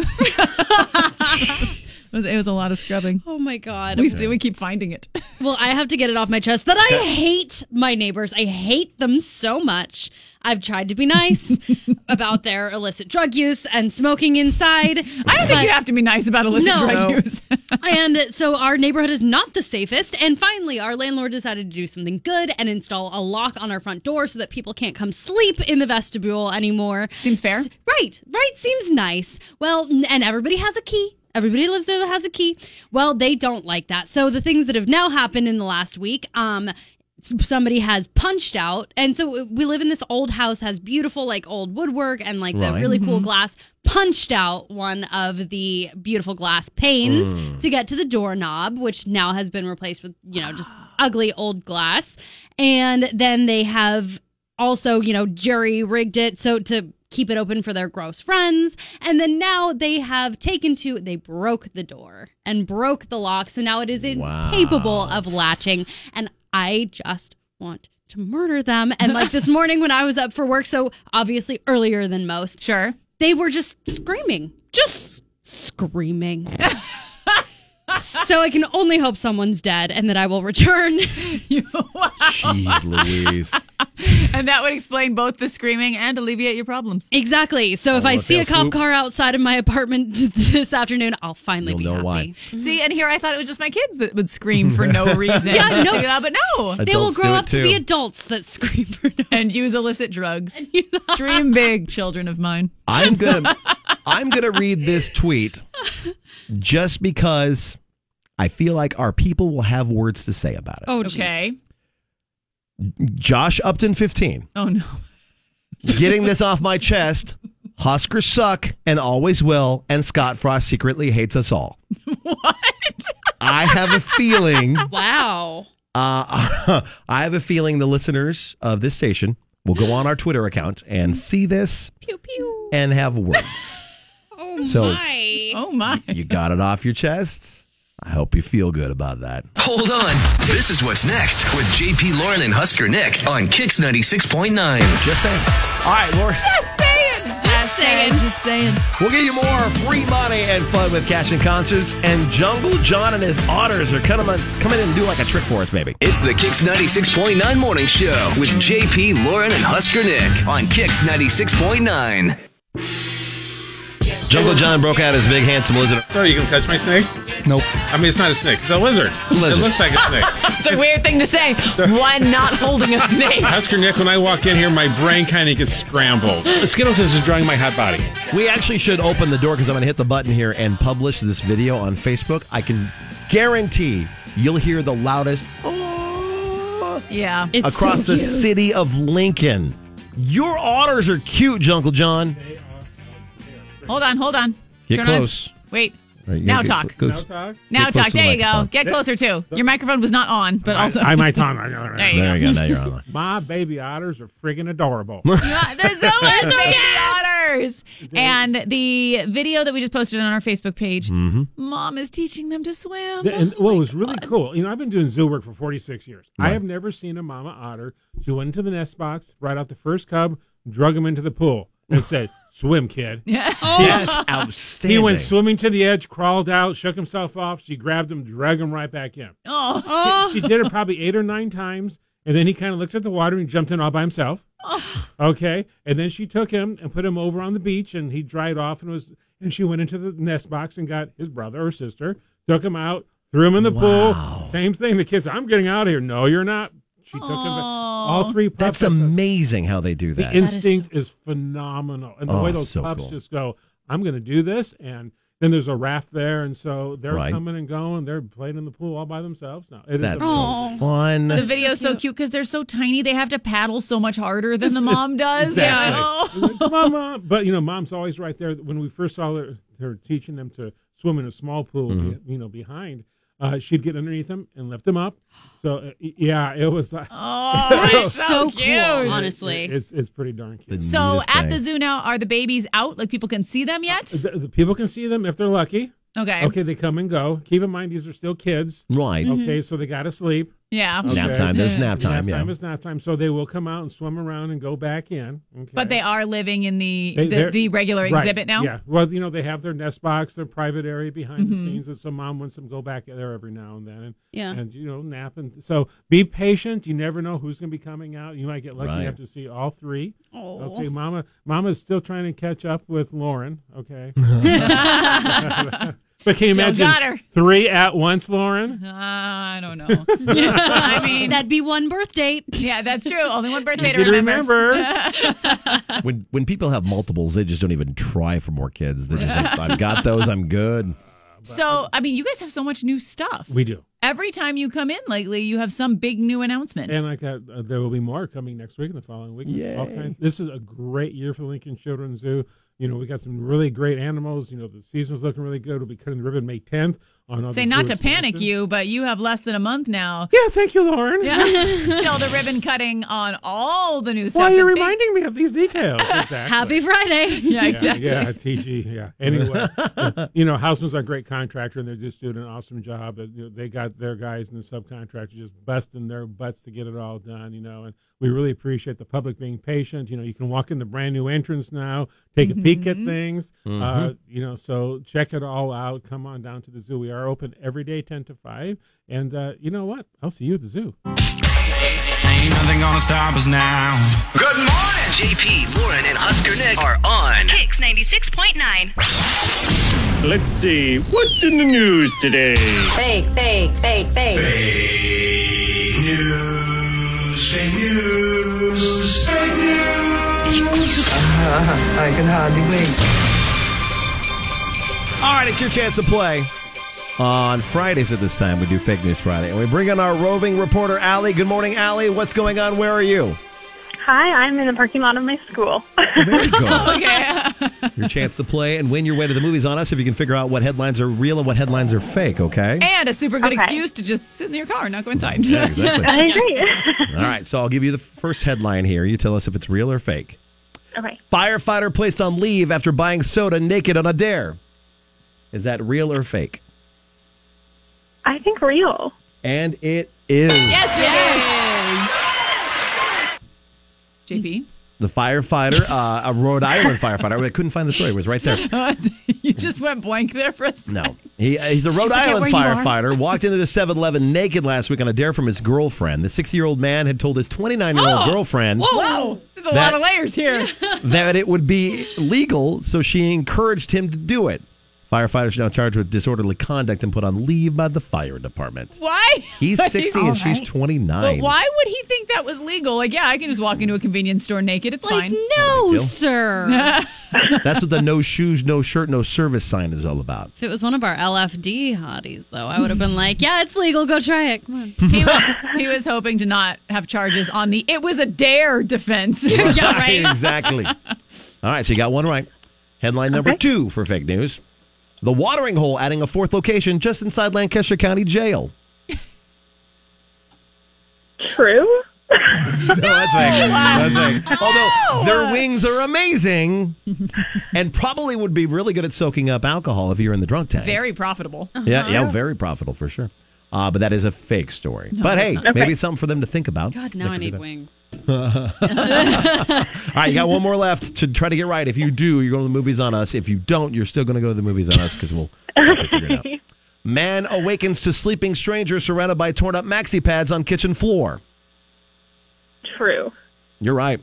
It was a lot of scrubbing. Oh my God. We keep finding it. Well, I have to get it off my chest that I hate my neighbors. I hate them so much. I've tried to be nice about their illicit drug use and smoking inside. I don't think you have to be nice about illicit drug use. And so our neighborhood is not the safest. And finally, our landlord decided to do something good and install a lock on our front door so that people can't come sleep in the vestibule anymore. Seems fair. Right. Seems nice. Well, and everybody has a key. Everybody lives there that has a key. Well, they don't like that. So the things that have now happened in the last week, somebody has punched out. And so we live in this old house, has beautiful old woodwork and the really cool glass, punched out one of the beautiful glass panes to get to the doorknob, which now has been replaced with, just ugly old glass. And then they have also, jury rigged it so to keep it open for their gross friends. And then now they broke the door and broke the lock. So now it is incapable of latching. And I just want to murder them. And this morning when I was up for work, so obviously earlier than most. Sure. They were just screaming. So I can only hope someone's dead and that I will return. Wow. Jeez Louise. And that would explain both the screaming and alleviate your problems. Exactly. So if I see a cop car outside of my apartment this afternoon, I'll finally be happy. Why. See, and here I thought it was just my kids that would scream for no reason. But no. They will grow up to be adults that scream for no and use illicit drugs. Dream big, children of mine. I'm gonna read this tweet just because I feel like our people will have words to say about it. Oh, okay. Josh Upton, 15. Oh, no. Getting this off my chest. Huskers suck and always will, and Scott Frost secretly hates us all. What? I have a feeling. Wow. I have a feeling the listeners of this station will go on our Twitter account and see this Pew pew. and have words. Oh my. You got it off your chest. I hope you feel good about that. Hold on. This is what's next with JP Lauren and Husker Nick on Kix 96.9. Just saying. All right, Lauren. Just saying. We'll give you more free money and fun with Cash and Concerts. And Jungle John and his otters are coming in and do like a trick for us, maybe. It's the Kix 96.9 Morning Show with JP Lauren and Husker Nick on Kix 96.9. Jungle John broke out his big, handsome lizard. So you can touch my snake? Nope. I mean, it's not a snake. It's a lizard. It looks like a snake. It's a weird thing to say. One not holding a snake. Husker Nick, when I walk in here, my brain kind of gets scrambled. Skittles is drawing my hot body. We actually should open the door because I'm going to hit the button here and publish this video on Facebook. I can guarantee you'll hear the loudest Yeah. It's across so the cute. city of Lincoln. Your otters are cute, Jungle John. Hold on. Get Turn close. Wait. All right, Now get talk. close. Now talk? Now Get close talk. to the There you go. microphone. Get closer, too. Your microphone was not on, but also... I might talk. There you There you go. Now you're on. My baby otters are friggin' adorable. Yeah, there's so much baby otters. And the video that we just posted on our Facebook page, Mom is teaching them to swim. And what was really cool, I've been doing zoo work for 46 years. Right. I have never seen a mama otter. She went into the nest box, brought out the first cub, drug him into the pool, and said, "Swim, kid." Yeah. That's outstanding. He went swimming to the edge, crawled out, shook himself off. She grabbed him, dragged him right back in. She did it probably 8 or 9 times, and then he kind of looked at the water and jumped in all by himself. Okay, and then she took him and put him over on the beach, and he dried off, and she went into the nest box and got his brother or sister, took him out, threw him in the pool. Same thing. The kids, "I'm getting out of here." "No, you're not." She took him back. All 3 pups. That's amazing how they do that. The instinct is phenomenal. And the way those so pups cool. just go, "I'm going to do this." And then there's a raft there. And so they're coming and going. They're playing in the pool all by themselves now. It That's is so fun. The video is so cute because they're so tiny. They have to paddle so much harder than the mom does. Exactly. Come on, Mom. But, Mom's always right there. When we first saw her teaching them to swim in a small pool, behind, she'd get underneath them and lift them up. So, it was like... That's so cute, honestly. It's pretty darn cute. So at the zoo now, are the babies out? Like people can see them yet? The people can see them if they're lucky. Okay. Okay, they come and go. Keep in mind, these are still kids. Right. Okay, so they got to sleep. Yeah. Okay. Nap time. There's nap time. Nap time is nap time. So they will come out and swim around and go back in. Okay. But they are living in the regular right, exhibit now? Yeah. Well, they have their nest box, their private area behind the scenes, and so Mom wants them to go back there every now and then and nap. And so be patient. You never know who's going to be coming out. You might get lucky. You have to see all 3. Oh. Okay, Mama's still trying to catch up with Lauren. Okay. But can you imagine 3 at once, Lauren? I don't know. I mean, that'd be one birth date. Yeah, that's true. Only one birthday to to remember. When people have multiples, they just don't even try for more kids. They just like, I've got those. I'm good. So, I mean, you guys have so much new stuff. We do. Every time you come in lately, you have some big new announcement. And there will be more coming next week and the following week. All kinds. This is a great year for the Lincoln Children's Zoo. We got some really great animals. The season's looking really good. We'll be cutting the ribbon May 10th. Say not to panic you, but you have less than a month now. Yeah, thank you, Lauren. Yeah, till the ribbon cutting on all the new stuff. Why are you reminding me of these details? Exactly. Happy Friday. Yeah, exactly. Yeah, TG. Yeah. Anyway, Houseman's a great contractor, and they're just doing an awesome job. They got their guys and the subcontractors just busting their butts to get it all done. And we really appreciate the public being patient. You can walk in the brand new entrance now, take a peek at things. So check it all out. Come on down to the zoo. We are open every day, 10 to 5. And you know what? I'll see you at the zoo. Ain't nothing gonna stop us now. Good morning. JP, Lauren, and Husker Nick are on Kix 96.9. Let's see, what's in the news today? Fake. Fake news. I can hardly wait. All right, it's your chance to play. On Fridays at this time, we do Fake News Friday. And we bring in our roving reporter, Allie. Good morning, Allie. What's going on? Where are you? Hi, I'm in the parking lot of my school. Very good. Okay. Your chance to play and win your way to the movies on us if you can figure out what headlines are real and what headlines are fake, okay? And a super good excuse to just sit in your car and not go inside. Yeah, exactly. I agree. All right, so I'll give you the first headline here. You tell us if it's real or fake. Okay. Firefighter placed on leave after buying soda naked on a dare. Is that real or fake? I think real. And it is. Yes, it is. JP? The firefighter, a Rhode Island firefighter. I couldn't find the story. It was right there. You just went blank there for a second. No. He's a Rhode Island firefighter. Walked into the 7-Eleven naked last week on a dare from his girlfriend. The 60-year-old man had told his 29-year-old girlfriend. Whoa. There's a lot of layers here. That it would be legal, so she encouraged him to do it. Firefighters are now charged with disorderly conduct and put on leave by the fire department. Why? He's 60 and she's 29. But why would he think that was legal? Like, yeah, I can just walk into a convenience store naked. It's fine. No, sir. That's what the no shoes, no shirt, no service sign is all about. If it was one of our LFD hotties, though, I would have been like, yeah, it's legal. Go try it. Come on. He was hoping to not have charges on the it was a dare defense. Yeah, right. Exactly. All right, so you got one right. Headline number 2 for fake news. The watering hole adding a 4th location just inside Lancaster County Jail. True? No, that's fake. That's fake. Although their wings are amazing and probably would be really good at soaking up alcohol if you're in the drunk tank. Very profitable. Yeah, very profitable for sure. But that is a fake story. No, but hey, not. maybe it's something for them to think about. God, now I need wings. All right, you got one more left to try to get right. If you do, you're going to the movies on us. If you don't, you're still going to go to the movies on us because we'll figure it out. Man awakens to sleeping stranger surrounded by torn up maxi pads on kitchen floor. True. You're right.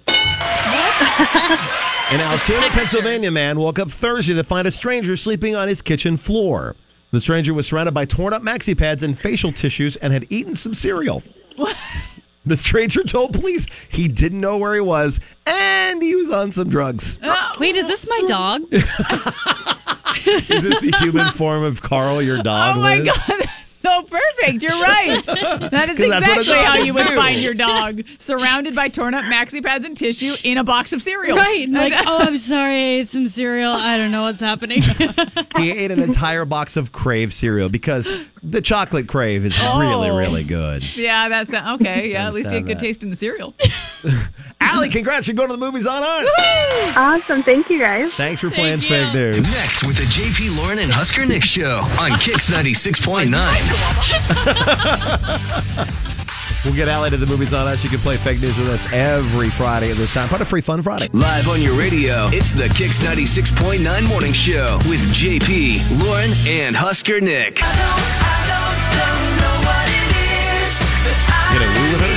An Altoona, Pennsylvania man woke up Thursday to find a stranger sleeping on his kitchen floor. The stranger was surrounded by torn up maxi pads and facial tissues and had eaten some cereal. What? The stranger told police he didn't know where he was and he was on some drugs. Wait, is this my dog? Is this the human form of Carl, your dog? Oh, my Liz? God. That's so perfect. You're right. That is exactly how you would find your dog. Surrounded by torn up maxi pads and tissue in a box of cereal. Right. Like, oh, I'm sorry. I ate some cereal. I don't know what's happening. He ate an entire box of Crave cereal because the chocolate Crave is really, really good. Yeah, that's okay. Yeah, at least you had good taste in the cereal. Allie, congrats. You're going to the movies on us. Woo! Awesome. Thank you, guys. Thanks for playing Fake News. Next with the JP Lauren and Husker Nick Show on Kix 96.9. We'll get Allie to the movies on us. You can play Fake News with us every Friday at this time. Part of Free Fun Friday. Live on your radio, it's the Kix 96.9 Morning Show with JP, Lauren, and Husker Nick. Get a woo with her?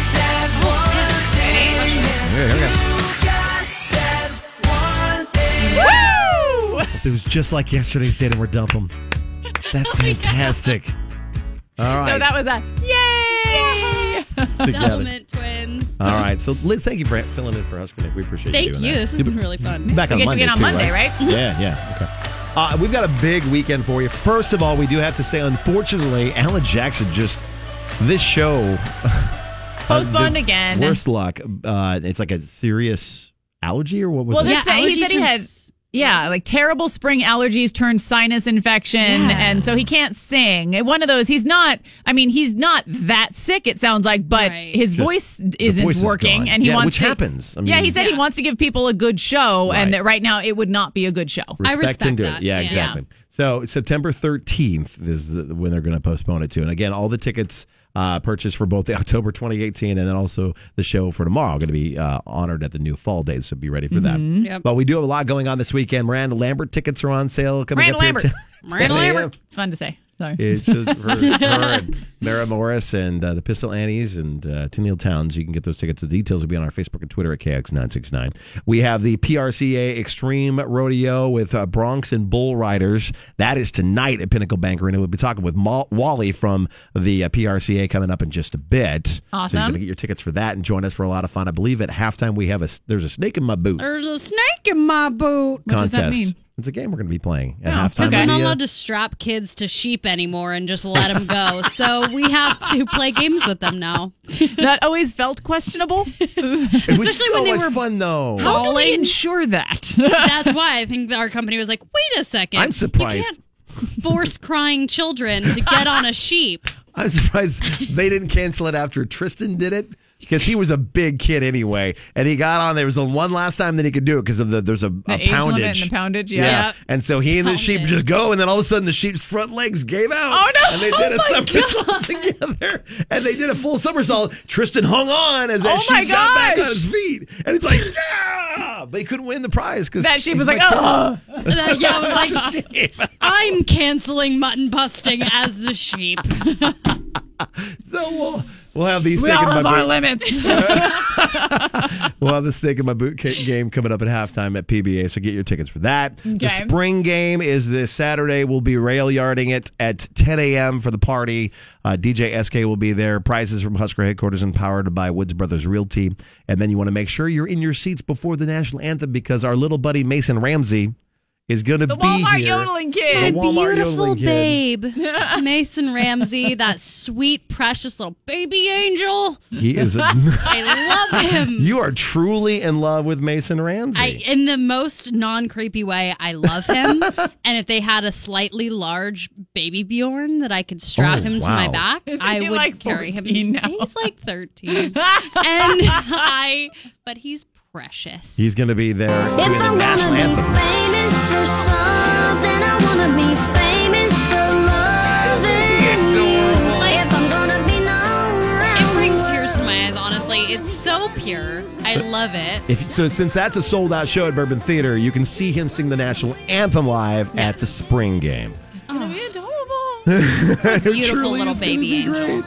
Woo! It was just like yesterday's date and we're dumping. That's fantastic. All right. No, that was a yay! Element twins. All right. So, Liz, thank you for filling in for Husker Nick. We appreciate you Thank doing you. that. This has been really fun. Back on We get Monday, you in on too, Monday, right? Yeah. Okay. We've got a big weekend for you. First of all, we do have to say, unfortunately, Alan Jackson this show Postponed again. Worst luck. It's like a serious allergy or what was it? He said he had like terrible spring allergies turned sinus infection, and so he can't sing. One of those. He's not that sick. It sounds like, but his voice isn't working, and he wants which to. Happens. He said he wants to give people a good show, and that right now it would not be a good show. I respect him that. Yeah, exactly. So September 13th is when they're going to postpone it to, and again, all the tickets. Purchased for both the October 2018 and then also the show for tomorrow are going to be honored at the new fall days, so be ready for that. Yep. But we do have a lot going on this weekend. Miranda Lambert tickets are on sale coming Miranda up here. Miranda Lambert. It's fun to say. Sorry. It's just her and Mara Morris and the Pistol Annies and Tennille Towns. You can get those tickets. The details will be on our Facebook and Twitter at KX969. We have the PRCA Extreme Rodeo with Bronx and Bull Riders. That is tonight at Pinnacle Bank Arena. We'll be talking with Wally from the PRCA coming up in just a bit. Awesome. So you're going to get your tickets for that and join us for a lot of fun. I believe at halftime we have there's a snake in my boot. There's a snake in my boot. What does that mean? It's a game we're going to be playing at halftime. Because we're not allowed to strap kids to sheep anymore and just let them go. So we have to play games with them now. That always felt questionable. It was so much fun, though. How do we ensure that? That's why I think our company was like, wait a second. I'm surprised. You can't force crying children to get on a sheep. I'm surprised they didn't cancel it after Tristan did it. Because he was a big kid anyway, and he got on. There was the one last time that he could do it because of there's a age poundage. Limit and the poundage, yeah. And so he and the sheep just go, and then all of a sudden the sheep's front legs gave out. Oh no! And they did a somersault together, and they did a full somersault. Tristan hung on as that sheep got back on his feet, and it's like, yeah! But he couldn't win the prize because that sheep was like, oh. Yeah, I was like, I'm canceling mutton busting as the sheep. So we'll have these. We all have our limits. We'll have the Steak in My Boot game coming up at halftime at PBA, so get your tickets for that. Okay. The spring game is this Saturday. We'll be rail yarding it at 10 a.m. for the party. DJ SK will be there. Prizes from Husker headquarters and powered by Woods Brothers Realty. And then you want to make sure you're in your seats before the national anthem because our little buddy Mason Ramsey is going to be Walmart here. Yodeling kid. The Walmart Beautiful yodeling kid. babe. Mason Ramsey, that sweet, precious little baby angel. He is. I love him. You are truly in love with Mason Ramsey. In the most non-creepy way, I love him. And if they had a slightly large baby Bjorn that I could strap him to my back, I would like carry him. 14 now? He's like 13. But he's precious. He's going to be there doing the national anthem. Famous for something, I want to be famous for loving you. Like, If I'm gonna be known around it brings tears to my eyes, honestly. It's so pure. I love it. So since that's a sold-out show at Bourbon Theater, you can see him sing the national anthem live at the spring game. It's going to be adorable. Beautiful little baby angel.